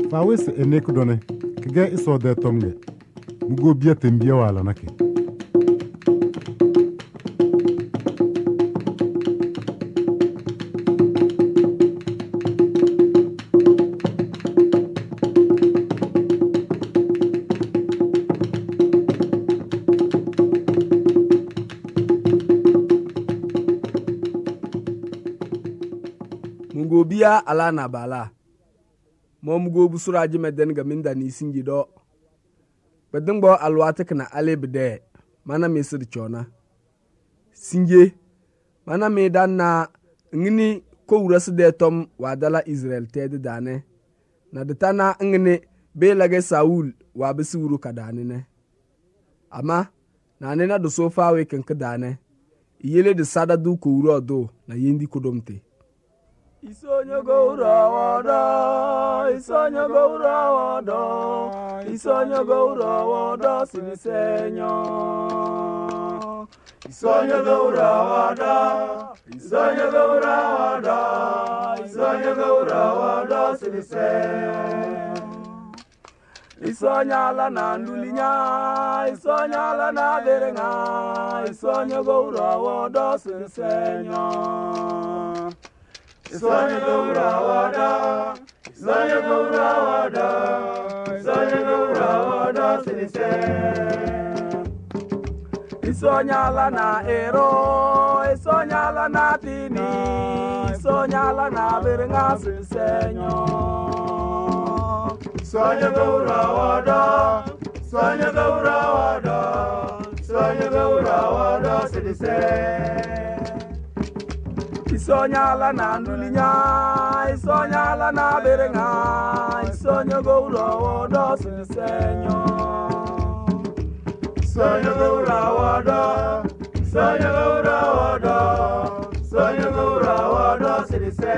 fa wes enek done kege iso de tomge mugo bia tembia wala nake mungo biya ala na bala mo mugo busura ji meden ga minda ni singi do bedin bo alwata kana ale bide mana me sir chona singe mana me dan na ngini ko wurasu de tom wadala Israel tede dane na detana ngini be lage Saul wa bisiwuru kadane ne ama na ne na do sofa we kan kadane yele de sadadu ko wuro do na yendi kodomte Isonyo goura wada, isonyo goura wada, isonyo goura wada silisenyo. Isonyo goura wada, isonyo goura wada, isonyo goura wada silisenyo. Isonya la na ndulinya, isonya la na derenga, isonyo goura wada silisenyo. Isonyo goura wada, isonyo goura wada, isonyo goura wada silise. Isonya la na ero, isonya la na tini, isonya la na biringa silisenyo. Isonyo goura wada, isonyo goura wada, isonyo goura wada silise. Isonyala na ndulinya, isonyala na berenga, isonyo goura wada silisenyo. Isonyo goura wada, isonyo goura wada, isonyo goura wada silise.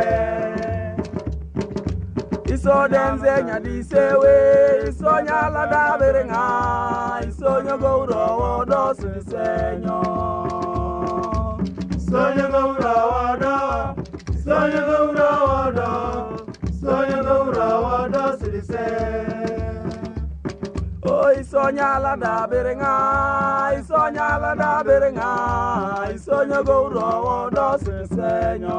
Isodenze nyadisewe, isonyala da berenga, isonyo goura wada silisenyo. Isonyo goura wada, isonyo goura wada, isonyo goura wada silise. Oh, isonyala da berenga, isonyala da berenga, isonyo goura wada silisenyo.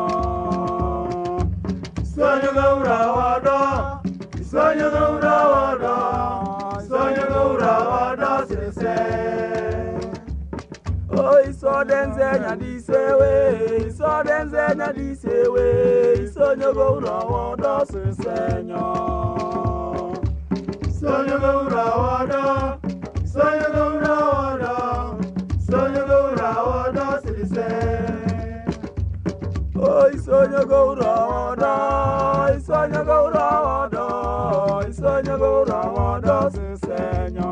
Isonyo goura wada, isonyo goura wada, isonyo goura wada silise. Oh, isodenze nyadisewe, isodenze nyadisewe, isonyo goura wada silisenyo. Isonyo goura wada, isonyo goura wada, isonyo goura wada silise. Oh, isonyo goura wada, isonyo goura wada, isonyo goura wada silisenyo.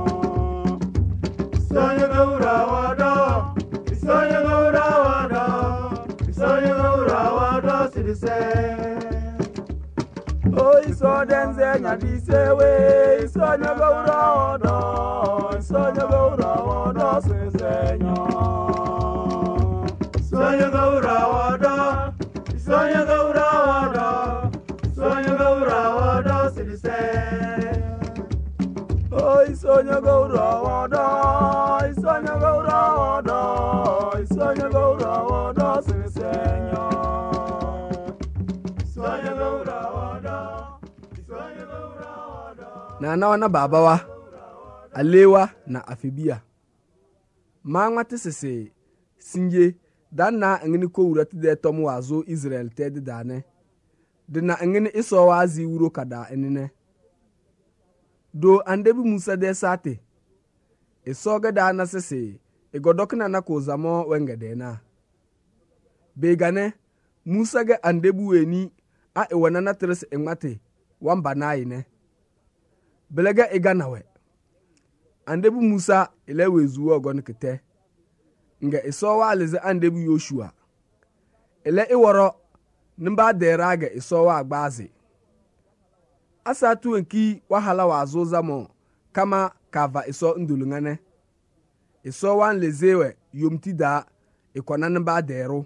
Isonyo goura wada, isonyo goura wada, isonyo goura wada silise. Oh, isodenze nyadisewe, isonyo goura wada, isonyo goura wada silisenyo. Isonyo goura wada, isonyo goura wada, isonyo goura wada silise. Oh, isonyo goura wada, isonyo goura wada, isonyo goura wada silisenyo. Isonyo goura wada, isonyo goura wada. Na wana babawa, alewa na afibia. Mangwati sese, singe, dan na ngini ko wurati de tomu wazo Israel tedi dane. Dina ngini iso wazi wuro kada enine. Do andebi Musa de sate. Isoga da na sese, igodokna na ko zamo wengede na. Begane, Musa ge andebi weni a iwana na tres engmate, wamba na ine. Belega iganawe. Andebi Musa ilewe zuwa ogon kite. Nga isowa alize andebi Yoshua. Ile iworo, nimba deraga isowa agbazi. Asatu enki wahala wazo zamo kama kava iso ndulungane. Iso wan lezewe yomtida ikonan ba dero.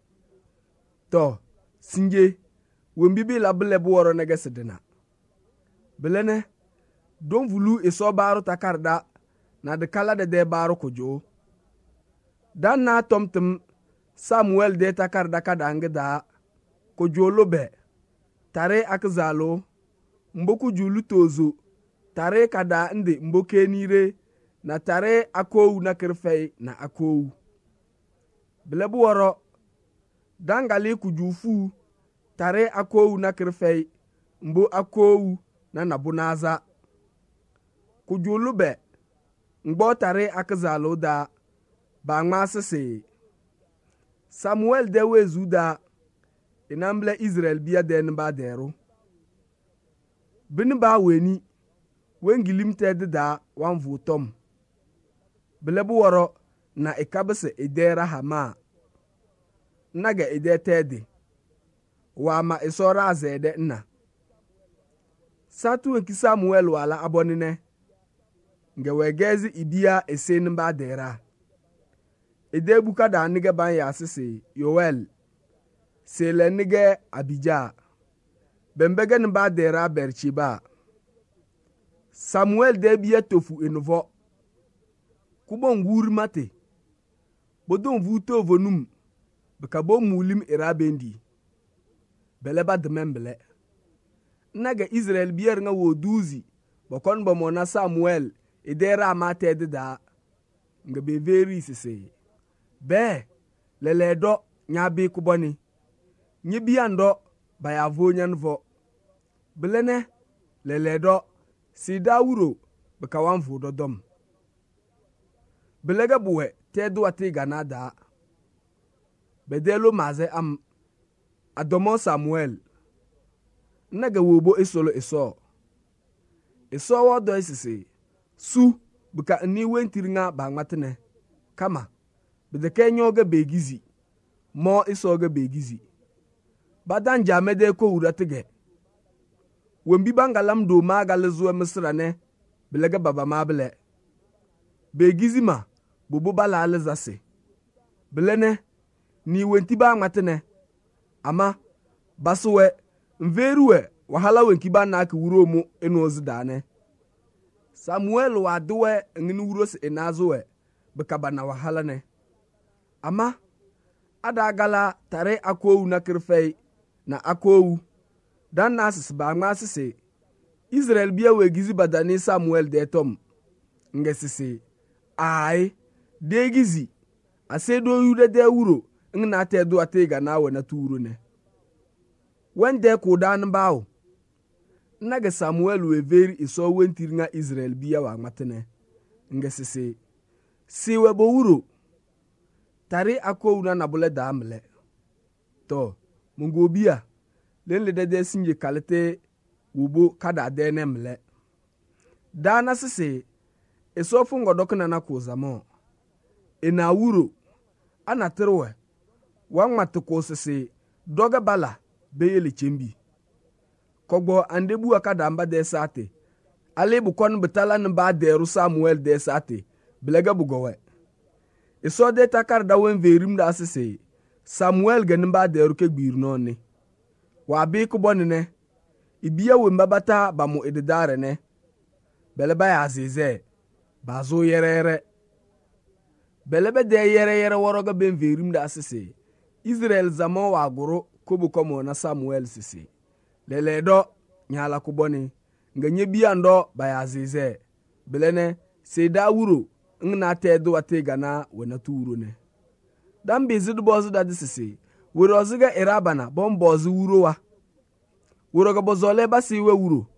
To, singe, wembibi labule buwaro negesidina. Belene don vulu iso baro takarda na de kala de baro kojo. Dan na tomtum Samuel de takarda kadange da kojo lobe tare akzalo mboku julu tozo tare kada ndi mboke nire na tare akowu na kirfei na akowu. Bilebu woro dangali kujufu tare akowu na kirfei mbo akowu na nabunaza. Kujulube ngbo tare akzalo da ba ngmasese. Samuel de wezu da inamble Israel biya den ba deru. Bini ba weni wengilim tede da wanvu tom. Bilebu woro na ikabese idera hama. Naga ide tede. Wama isora azede na. Satu enki Samuel wala abonine. Nge wegezi ibia esen mba dera. Ide buka da nige ban ya sisi Yoel. Sele nige Abija. Bembege mba dera Berchiba. Samuel de biya tofu enovo. Kubon wuri mate. Bodon vuto vonum. Bekabo mulim irabendi. Beleba demembele. Naga Israel biyer nga woduzi. Bokon bomona Samuel. Idera amate da. Nga beveri sise. Be. Leledo. Nyabi kuboni. Nyibiando. Bayavo nyanvo. Belene. Leledo. Sida wuro. Bekawanvu dodom. Belega buwe. Tedu ati ganada. Bedelo maze am. Adomo Samuel. Naga wobo isolo iso. Iso wodo isisi. Su buka ni wentiri nga bangmatene. Kama. Bedeke nyoge begizi. Mo isoge begizi. Badan jamede ko uratige. Wembi bangalam do magale zuwe misrane. Belega baba mabele. Begizi ma. Bobo bala alizase. Belene. Ni wenti bangmatene. Ama. Basuwe. Mveruwe. Wahala wenkiba na ki wuro mu enozi dane. Samuel waduwe ngini wuro si enazuwe. Bekaba na wahala ne. Ama. Adagala tare akowu na kirfei. Na akowu. Dan nasis ba ngasise. Israel biya wegizi badani Samuel detom. Ngesise. Ai. Degizi. Asedo yude de wuro. Ngina tedu atega na we na tuuro ne. Wende kudan bawo. Naga Samuel weveri iso wentiri nga Israel biya wa matene. Ngesise. Siwe bo wuro. Tari akowu na nabule da amle. To. Mungo biya. Lenle dede sinje kalite wubo kada dene mle. Dana sise. Iso fungo dokuna na kuzamo. Ina wuro. Anatirwe. Wangmatuko sise. Doga bala. Beyele chembi. Kogbo andebu akada amba de sate. Ale bukon betala nba deru Samuel de sate. Belega bugowe. Iso de takar da wen verim da asise. Samuel gen mba deru ke gbir noni. Wa bi kuboni ne. Ibiya we mbabata ba mu edidare ne. Beleba ya azize. Bazo yerere. Belebe de yere woroga ben verim da asise. Israel zamo wa guru. Kubu komo na Samuel sisi. Leledo nyala kuboni. Nga nyebiando bayazize. Belene seda wuro. Ngna tedu atega na wena tuuro ne. Dambi zidu bozu da disisi. Wuro ziga irabana bombozu wuro wa. Wuro ga bozole basi we wuro.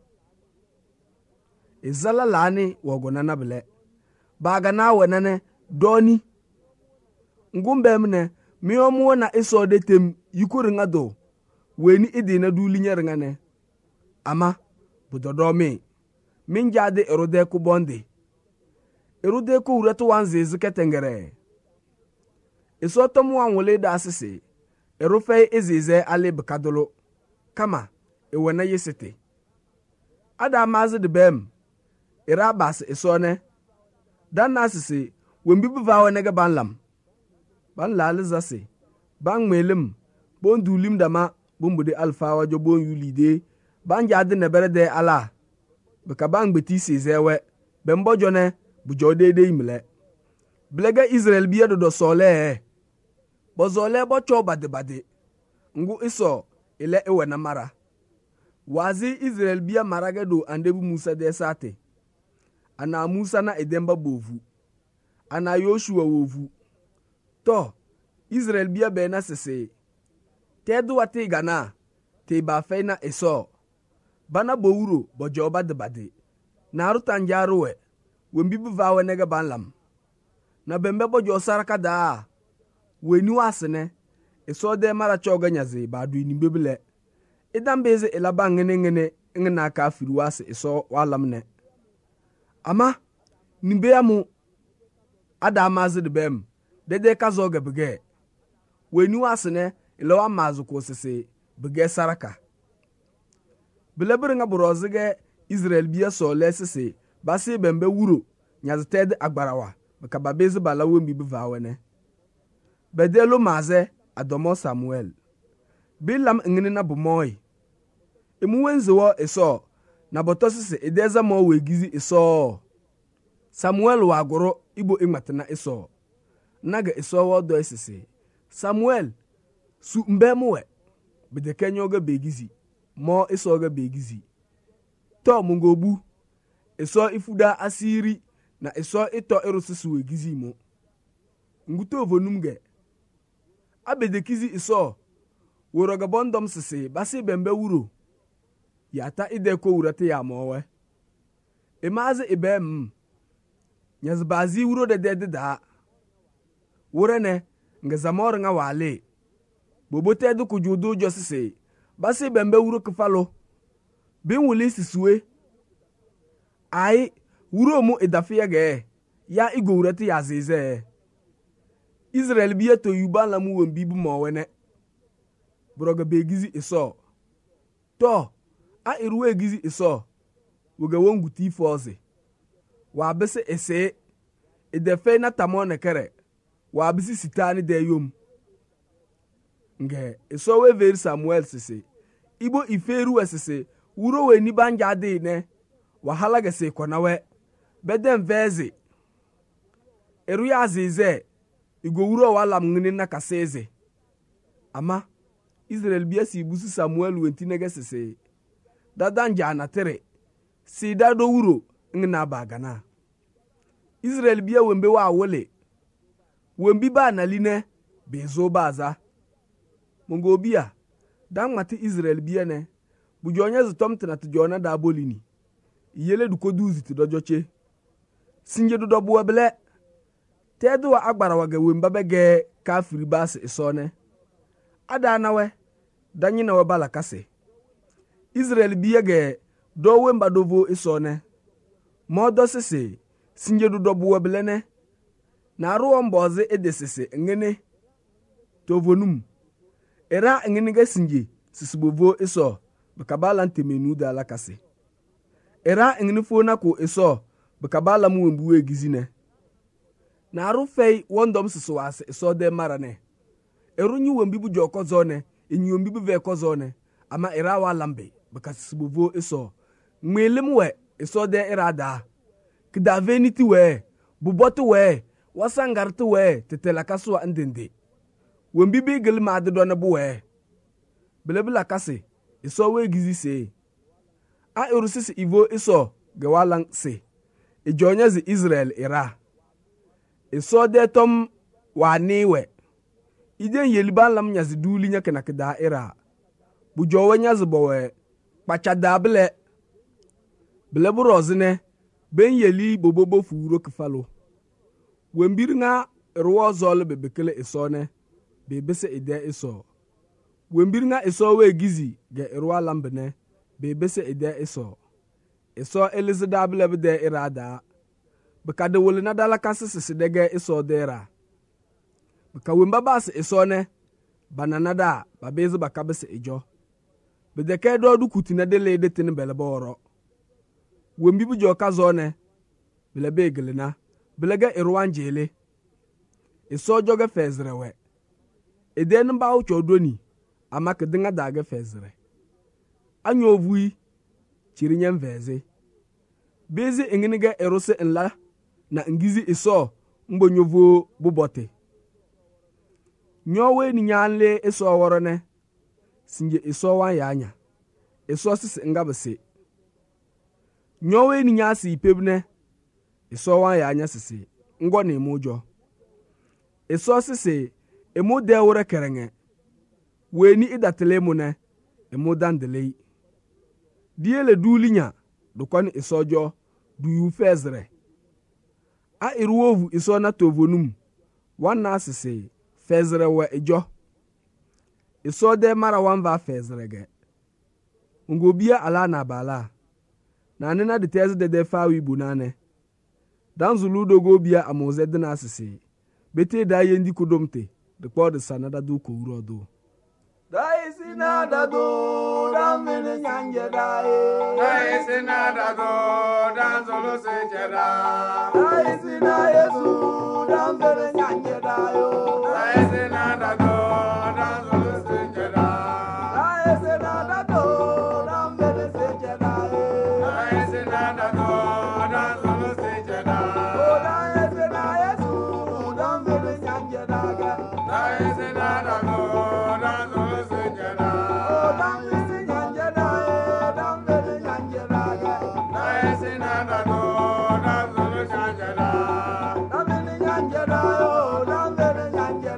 Izala lani wagona na bile. Baga na wenane doni. Ngumbe mne. Miyomu na iso de tem yukuri nga do. Weni idi na duli nyeringa ne. Ama. Budodomi. Minjade erode kubonde. Erode ku uretu wanzi ziketengere. Iso tomu wanwole da asisi. Erufe izize ali bukadolo. Kama. Ewena yesite. Ada amazi de bem. Irabas iso ne. Dan asisi. Wembibu vawe nege banlam. Ban lalizase. Ban melim. Bon dulim dama. Bumbude alfa wajo bon yulide. Ban jade nebere de ala. bika bang beti se zewe bembo jone bujo dede imle blega Israel biya do sole bo zole bo cho bade ngu iso ile ewe na mara wazi Israel biya marage do andebu Musa de sate ana Musa na edemba bovu ana Yoshua wovu to Israel biya be na sese tedu wati gana te ba fe na iso bana bowuro bojo bade na rutan jaruwe wembi buvawe nega banlam na bembe bojo saraka da weni wasene iso de mara choga nyaze ba du ni bebele idan beze elaba ngene ngena ka firu wase iso walam ne ama nimbe amu ada mazi de bem dede ka zoga bege weni wasene ilawa mazu ko sese bege saraka bilebere nga borozige Israel biya so lesese basi bembe wuro nyazited agbarawa baka babezi balawo mbi bivawene bedelo maze adomo Samuel bilam ngini na bumoy emuwenze wo eso na botosese edeza mo wegizi eso Samuel wa agoro ibo igmatana eso naga eso wo do esese Samuel su mbemuwe bedekenyo ga begizi mo eso ga begizi to mungobu eso ifuda asiri na eso ito erususu wegizi mo nguto vonumge abedekizi iso woroga bondom sese basi bembe wuro yata ide ko wurate ya mowe emaze ibem nyazbazi wuro de da wurene nga zamor nga wale bobote du kujudu jo sese basi bembe wuro kfalo bin wuli sisue ai wuro mu idafia ge ya igo wurate ya zeze Israel biya to yuban la mu wembi bu mowene broga begizi iso to a iruwe gizi iso woga wonguti foze wa bese ese idefe na tamone kere wa bisi sitani de yom nge iso we veri Samuel sese ibo iferu sese wuro we ni banja de ne wahala gese konawe beden veze eru ya zize igowuro wala mngini na kaseze ama Israel biya si busu Samuel wentinege sese dadanja na tere si dado wuro ngina bagana Israel biya wembe wa wole wembi ba na line bezo baza mongo biya dan mati Israel biya ne bujonya zitomtena tujona da bolini yele dukoduzi tudojoche sinje do buwa bele tedu wa agbara waga wemba bege kafiri bas isone ada nawe danyi na wabala kase Israel biya ge do wemba dovo isone modo sese sinje do buwa bele ne na ruwa mboze edesese ngene tovonum era ngene ga sinje sisibovo iso bakabala ntemenu da la kase era ngene fona ko iso bakabala mu wembu egizine na arufei wondom siswase iso de marane erunyi wembi bu joko zone enyi wembi bu ve ko zone ama era wa lambe bakasibovo iso ngmelimwe iso de irada kida veniti we bubotu we wasangartu we tetela kaswa ndende wembi bi gelma de dona bu we belebla kase iso we gizi se a erusisi ivo iso gewalang se ejonyezi Israel era iso de tom wa niwe iden yeliban lam nyazi duli nya kana kida era bujowe nyazi bowe pachada bele burozine ben yeli bobobo furo kfalo wembir nga ruwo zol bebekele iso ne bebese ide iso wembir nga iso we gizi ge ruwa lambene bebese ide iso elizada bele bede irada bakade wole na dala kasese dege iso dera baka wemba bas iso ne banana da babeze bakabese ejo bedeke do du kutina de lede tin beleboro wembi bu joka zone belebe egelena belega irwanjele iso joge fezrewe eden ba ucho doni amaka dinga daga fezre anyo ovui chirinyem veze bezi enginiga erose nla na ngizi iso mbonyovo bubote nyowe ni nyanle iso worone sinje iso wan yanya iso sisi ngabese nyowe ni nyasi ipebne iso wan yanya sisi ngo ne mojo iso sisi emu de wore kerenge weni idatele mu ne emu dandele diele dulinya dokon isojo du yu fezre a iruovu iso na tovonum wana sisi fezre wa ejo iso de mara wanva fezre ge ngobia ala na bala na nena de teze de fawi bunane dan zulu dogo bia amoze de na sisi bete da yendi kodomte de kwa de sanada do ko urodo dai sinada do dan mene nyanje dai sinada do dan zulu se jeda dai sina yesu dan mene nyanje dai sinada do dan zulu se jeda dai sinada do dan mene se jeda dai sinada do dan zulu se jeda dai sina yesu dan mene nyanje dai sinada do dan zulu se jeda dan mene nyanje dan mene nyanje dai sinada do dan zulu se jeda dan mene nyanje dan mene nyanje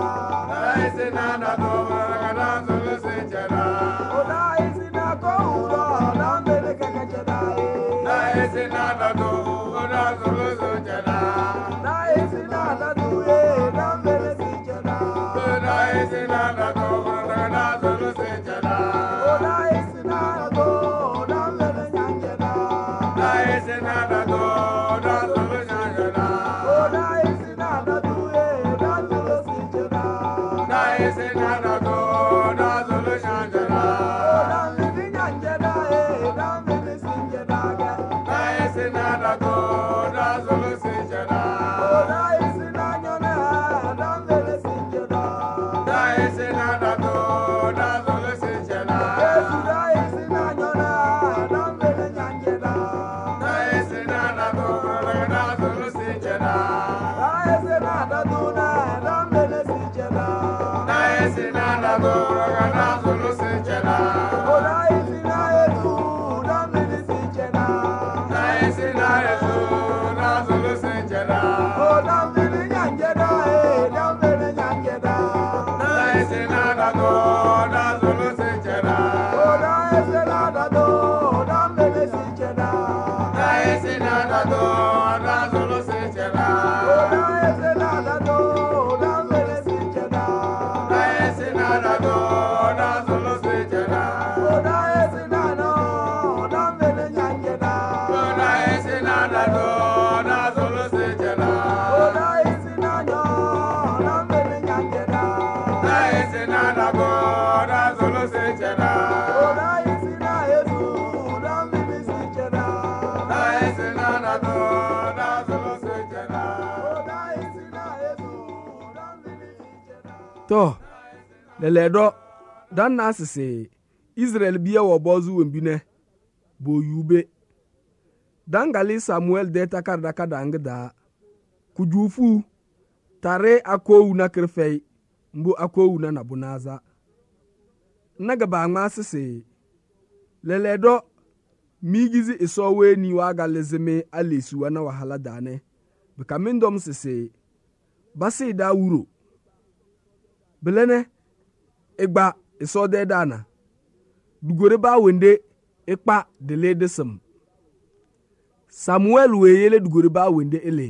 dai sinada do dan zulu se jeda dai sina ko dan mene keke dai sinada do dan zulu se jeda dai sinada do dan mene se jeda dai sinada do dan zulu se jeda dai sinada do dan mene nyanje dai sinada do dan zulu se jeda dai sinada do dan zulu se jeda dai sinada do dan zulu se jeda dan mene nyanje dan mene se jeda dai sinada do dan zulu se jeda dai sinada dan mene se jeda dai sinada do dan zulu se jeda dai sinada dan mene nyanje dai sinada do dan zulu se jeda dai sinada do dan mene se jeda dai sinada do dan zulu se jeda dai sinada do dan mene se jeda dai sinada do dan zulu se jeda dan mene nyanje dan mene nyanje dai sinada do dan zulu se jeda dai sinada do dan mene se jeda dai sinada do dan zulu se jeda dai sinada do dan mene se jeda dai sinada do dan zulu se jeda dai sinada dan mene nyanje dai sinada do dan zulu se jeda dai sinada dan mene nyanje dai sinada do dan zulu se jeda dai sina yesu dan mene se jeda dai sinada do dan zulu se jeda dai sina yesu dan mene se jeda to leledo dan na sese Israel biya wo bozu wembine bo yube dangali Samuel de takarda kadangda kujufu tare akowu na kirfei mbu akowu na nabunaza naga ba ma sese leledo migizi isowe ni waga lezeme alesuwa na wahala dane bikamindom sese basi da wuro belene igba iso de dana dugore ba wende ikpa dele desem Samuel weyele dugore ba wende ele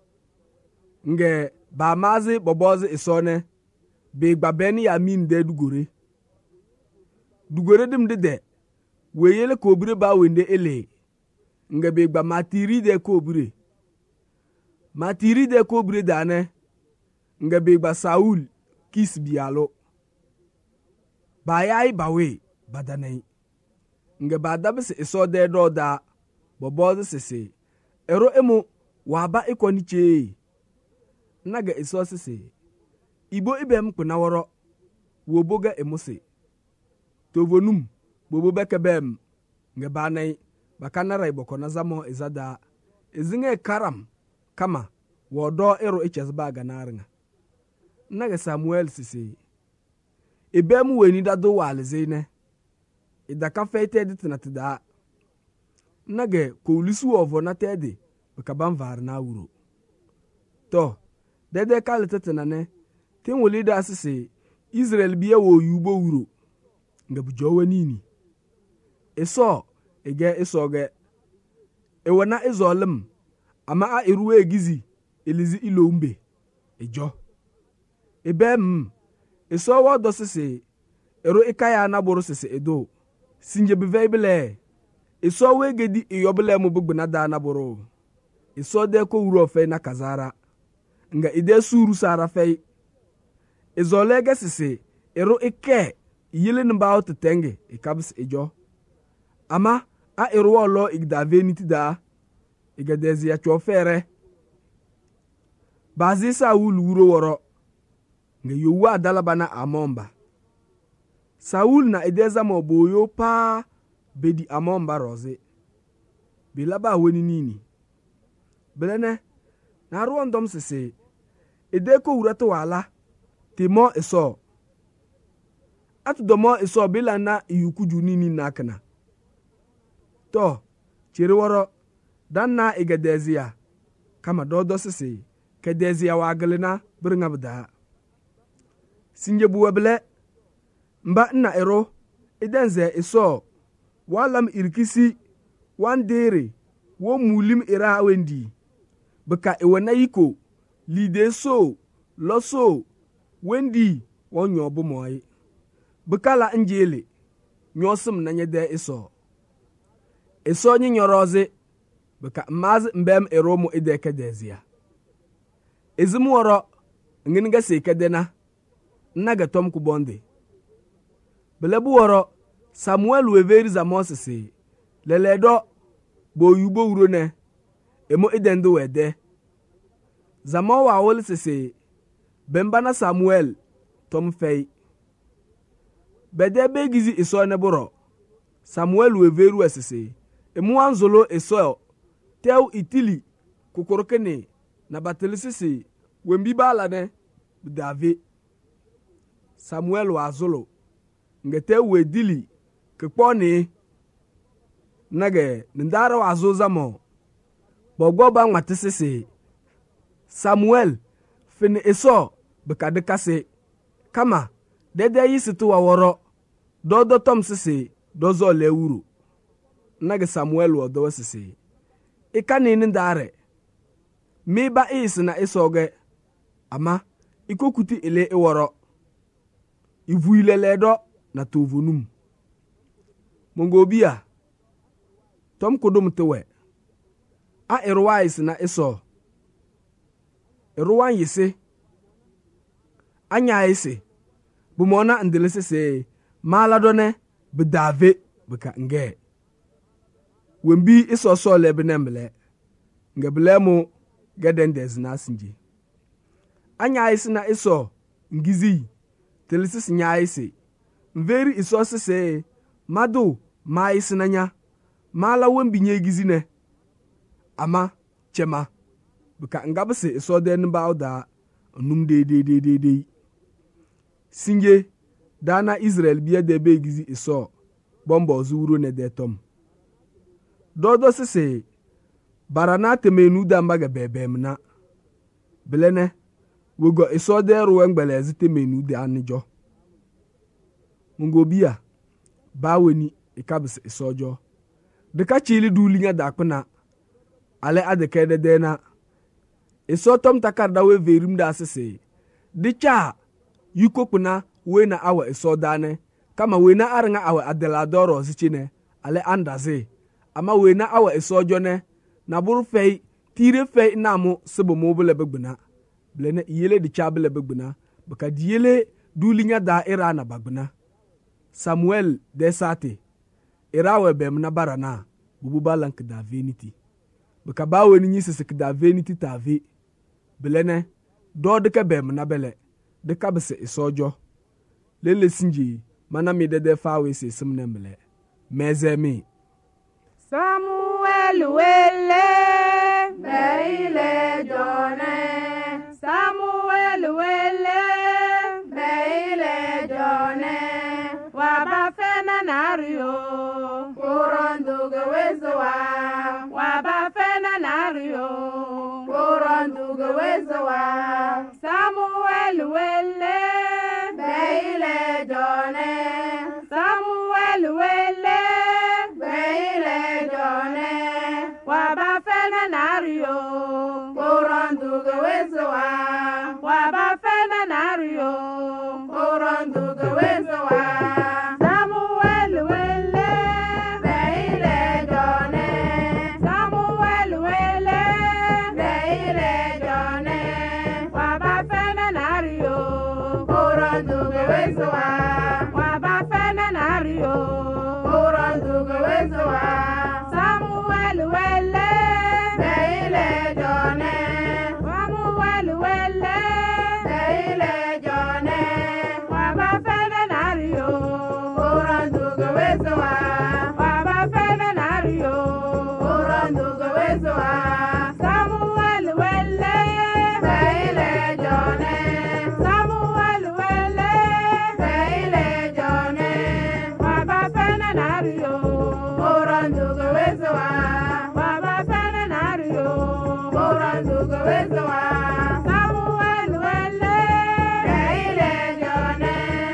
nge ba mazi bobozi isone be gba beni ya min de dugore dim de weyele kobire ba wende ele nge be gba matiri de kobire dane nge be gba Saul kis bialo ba yai bawe badanai nge ba dabese iso de do da bobozi sese ero emu waba ikoni che naga iso sese ibo ibem kunaworo woboga emuse tovonum bobo bekebem nge banai bakana iboko na zamo izada izinge karam kama wodo ero ichesba ganaringa naga Samuel sisi ibemu weni dado walzine idaka feite ditina tida naga koulisu ovo na tede bakaban var na wuro to dede kalitetina ne tin wulida sisi Israel biya wo yubo wuro nga bujowe nini eso ege esoge ewana ezolim ama a iruwe gizi elizi ilombe ejo ebem eso wodo sisi ero ikaya na boro sisi edo sinje bivebele eso wegedi iyobele mu bugbuna da na boro eso de ko wuro fe na kazara nga ide suru sara fe ezolege sisi ero ike yilin bawo tetenge ikabs ejo ama a ero lo igdave nitida igadezi ya chofere bazi Saul wuro woro nga yowa adalabana amomba Saul na edeza moboyo pa bedi amomba roze bilaba weni nini belene na ruondom sese edeko wurato wala timo eso atudomo eso bilana iyukuju nini nakana to chiri woro danna igadezia kama dodo sese kedezia wagalina bringa bda sinje buwebele mba na ero idenze eso walam irkisi wandere wo mulim ira wendi baka iwana yiko lide so loso wendi wonyo bu moy bukala njele nyosim na nyede eso nyi nyoroze baka maz mbem eromo ideke dezia ezimu woro nginga sekedena naga tom ku bonde belebu woro Samuel weveri za Moses leledo bo yubo wuro ne emo idendo wede zamo wa wol sese bembana Samuel tom fei bede begizi iso ne boro Samuel weveru esese emu anzolo iso tew itili kukorokene na batelisisi wembi bala ne David Samuel wa azolo ngete wedili kekponi nage ndara wa azozamo bogbo ba nwatisisi Samuel fini iso bekadekase kama dede yisitu wa woro dodo tom sisi dozo lewuru nage Samuel wodo sisi ikani ni ndare mi ba isi na isoge ama ikokuti ile iworo ivu ilele do na tovunum mongobia tom kudum tewe a irwa isi na iso irwa yisi anya isi bumona ndelese se maladone bedave beka nge wembi iso so lebenemle ngeblemu gedendez na sinji anya isi na iso ngizi telisis nya isi mveri iso se madu ma isi nanya mala wembi nye gizi ne ama chema beka ngabse iso den bauda num de sinje dana Israel biya de be gizi iso bombo zuru ne de tom dodo sese barana temenu da mbaga bebemna belene wogo iso de ruwe ngbele zite menu de anijo mungobia baweni ikabse isojo de ka chili dulinya da kuna ale adeke de dena iso tom takarda we verim da sese dicha yuko kuna we na awa iso dane kama we na aranga awa adeladoro zichine ale andaze ama we na awa isojo ne na buru fei tire fei namu sebo mobile begbuna blene yele di chabele begbuna baka diele dulinya da ira na bagbuna Samuel de sate irawe bemna barana bubu balank da veniti baka bawe ni nyise sik da veniti tave blene do de ka bemna bele de ka bese isojo lele sinji mana mi de fawe se simnemle mezemi Samuel Samuel wele beile jone Samuel wele beile jone waba fena nario kuronduga wezowa waba fena nario kuronduga wezowa Samuel wele beile jone Samuel wele beile jone waba fena nario kuronduga wezowa waba fena nario kuronduga wezowa Samuel wele beile jone Samuel wele beile jone waba fena nario kuronduga wezowa waba fena nario kuronduga wezowa Samuel wele beile jone Samuel wele beile jone waba fena nario kuronduga wezowa waba fena nario kuronduga wezowa Samuel wele beile jone Samuel wele beile jone waba fena nario kuronduga wezowa waba fena nario kuronduga wezowa Samuel wele beile jone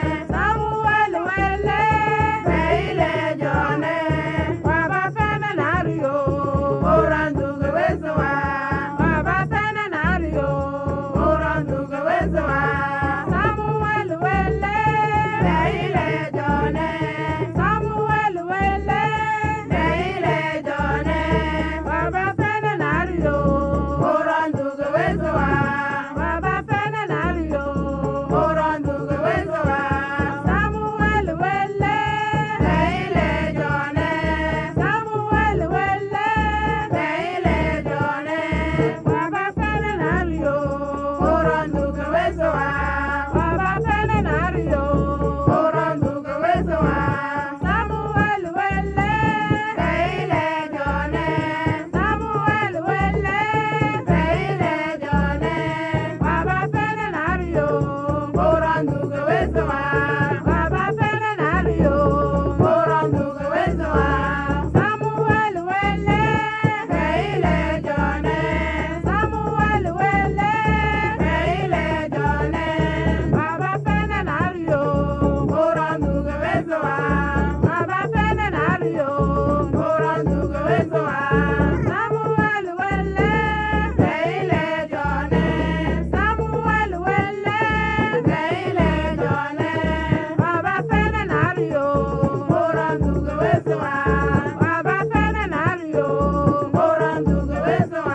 Samuel wele beile jone waba fena nario kuronduga wezowa waba fena nario kuronduga wezowa Samuel wele beile jone Samuel wele beile jone waba fena nario kuronduga wezowa waba fena nario kuronduga wezowa Samuel wele beile jone Samuel wele beile jone waba fena nario kuronduga wezowa waba fena nario kuronduga wezowa Samuel wele beile jone Samuel wele beile jone waba fena nario kuronduga wezowa waba fena nario kuronduga wezowa Samuel wele beile jone Samuel wele beile jone waba fena nario kuronduga wezowa waba fena nario kuronduga wezowa Samuel wele beile jone Samuel wele beile jone waba fena nario kuronduga wezowa waba fena nario kuronduga wezowa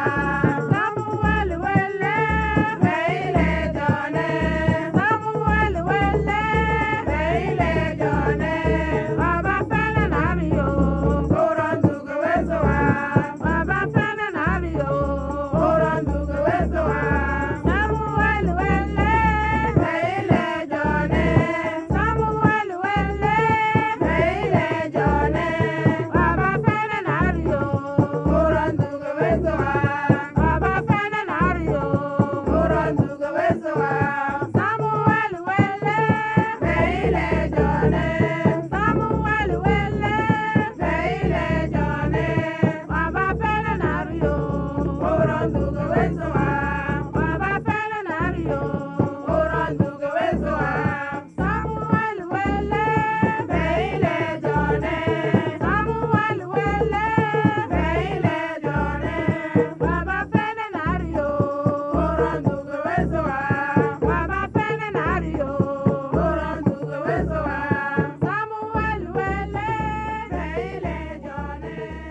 Samuel wele beile jone Samuel wele beile jone waba fena nario kuronduga wezowa waba fena nario kuronduga wezowa Samuel wele beile jone Samuel wele beile jone waba fena nario kuronduga wezowa waba fena nario kuronduga wezowa Samuel wele beile jone Samuel wele beile jone waba fena nario kuronduga wezowa waba fena nario kuronduga wezowa Samuel wele beile jone Samuel wele beile jone waba fena nario kuronduga wezowa waba fena nario kuronduga wezowa Samuel wele beile jone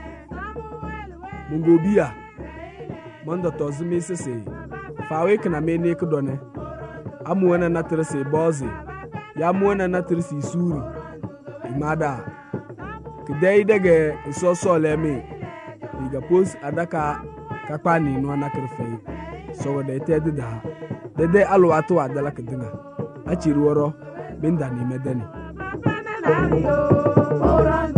Samuel wele Mungobia mondo tozumi sese fawe kana mene kudone amuwana natrese bozi ya muwana natrese suri imada kidai daga isoso leme iga pos adaka kakpani no nakrfe so da ite da dede alwato adala kidinga achiri woro binda ni medeni